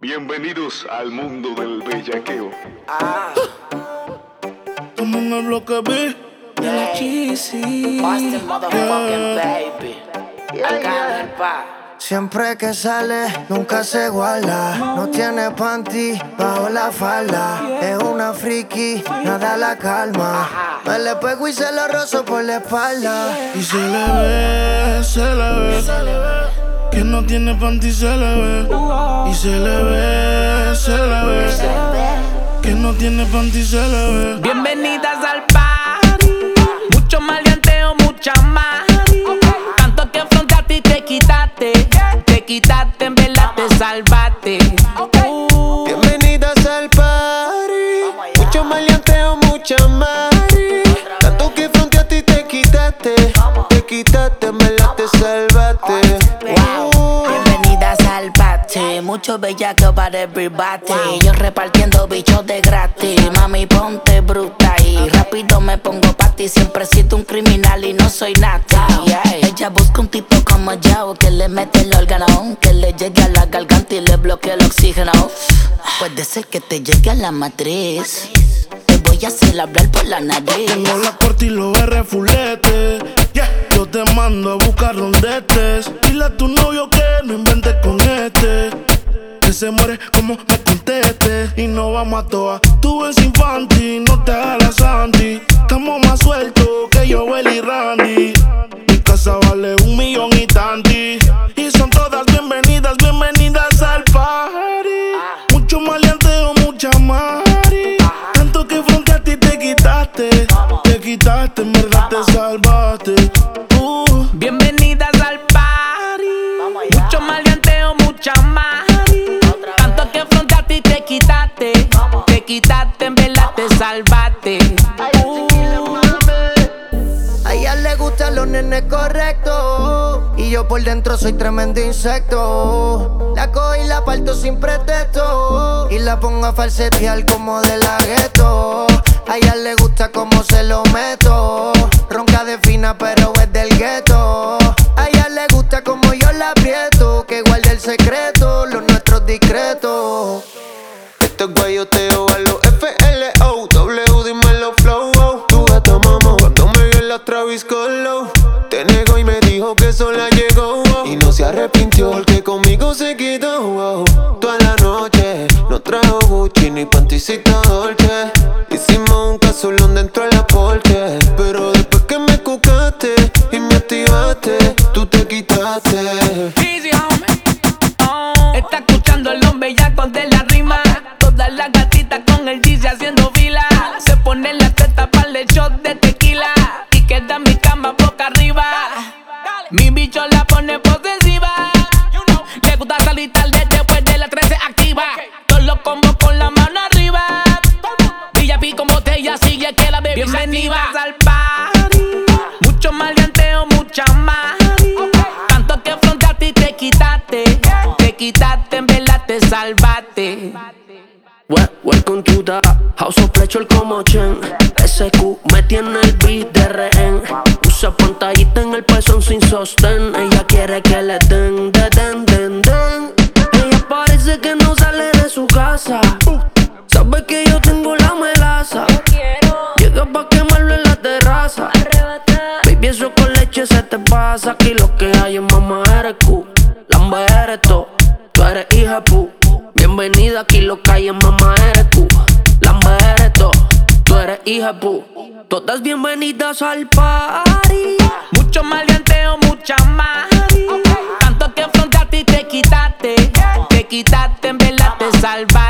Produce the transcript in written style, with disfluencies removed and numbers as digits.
Bienvenidos al mundo del bellaqueo. Como en el bloque B de la Cheesy. Boston motherfucking baby. Acá en el pa. Siempre que sale, nunca se iguala. No tiene panty bajo la falda. Es una friki, nada la calma. Me le pego y se lo rozo por la espalda. Y se le ve, que no tiene panty, se le ve. Y se le ve, que no tiene panty, se le ve. Bienvenidas al party. Mucho maleanteo, mucha más. Tanto que afrontaste y te quitaste. Te quitaste, en verdad te salvaste. Bienvenidas al party. Mucho maleanteo, mucha mari. Tanto que fronteaste y te quitaste. Te quitaste, en verdad te salvaste. Bienvenidas al party. Mucho bellaco para everybody. Yo repartiendo bichos de gratis. Mami, ponte bruta y rápido me pongo pa' ti. Siempre he sido un criminal y no soy nata. Ella busca un tipo como yo, que le mete el órgano, que le llegue a la garganta y le bloquee el oxígeno. Puede ser que te llegue a la matriz. Te voy a hacer hablar por la nariz. Tengo la corte y los R fulete. Yo te mando a buscar donde estés. Dile a tu novio que no inventes con este, que se muere como me conteste. Y no vamos a toa. Tú eres infantil, no te hagas la santi. Estamos más sueltos que yo, Eli y Randy. Mi casa vale 1 millón y tanti. Y son todas bienvenidas, bienvenidas al party. Mucho maleanteo, mucha mari. Tanto que fronteaste y te quitaste. Te quitaste, en verdad te salvaste. Bienvenidas al party. Mucho maleanteo, mucha más. Tanto que afrontaste y te quitaste. Te quitaste, en verdad te salvaste. A ella le gustan los nenes correctos. Y yo por dentro soy tremendo insecto. La cojo y la parto sin pretexto. Y la pongo a falsetear como de la gueto. A ella le gusta como se lo meto. Ronca de fina pero es del gueto. A ella le gusta como yo la aprieto. Que guarde el secreto, los nuestros discretos. Esto es guayoteo a los FLO. W, dímelo flow. Tu gata mamá cuando me vio en la Travis Scott. Te negó y me dijo que sola llegó. Y no se arrepintió porque conmigo se quedó. Toda la noche no trajo Gucci ni panticita Dolce. Hicimos un casulón dentro de la porche. Pero después que me cucaste y me activaste, tú te quitaste. Easy, homie. Está escuchando el hombre bellaco de la rima. Todas las gatitas con el Yeezy haciendo fila. Se pone la teta para el shot de tequila. Y queda mi cama boca arriba. Mi bicho la pone posesiva. Le gusta salir tarde después de las 13 activa. Todos los combos con la mano arriba. VIP con botella sigue que la bebé. Bienvenidas al party. Mucho maleanteo, mucha más. Tanto que afrontaste y te quitaste. Te quitaste, en verdad te salvaste. Welcome to the House of Pleasure como Chen. SQ me tiene el beat de rehén. Usa pantallita en el pezón sin sostén. Ella quiere que le den. Ella parece que no sale de su casa. Sabe que yo tengo la melaza. Llega pa' quemarlo en la terraza. Baby, eso con leche se te pasa. Aquí lo que hay es mamá eres Q. Lamba eres to. Tú eres hija pu. Bienvenida, aquí lo que hay es mamá eres Q. Lamba eres to. Tú eres hija pu. Todas bienvenidas al party. Mucho maleanteo, mucha más. Tanto que afrontaste y te quitaste. Te quitaste, en verdad te salvaste.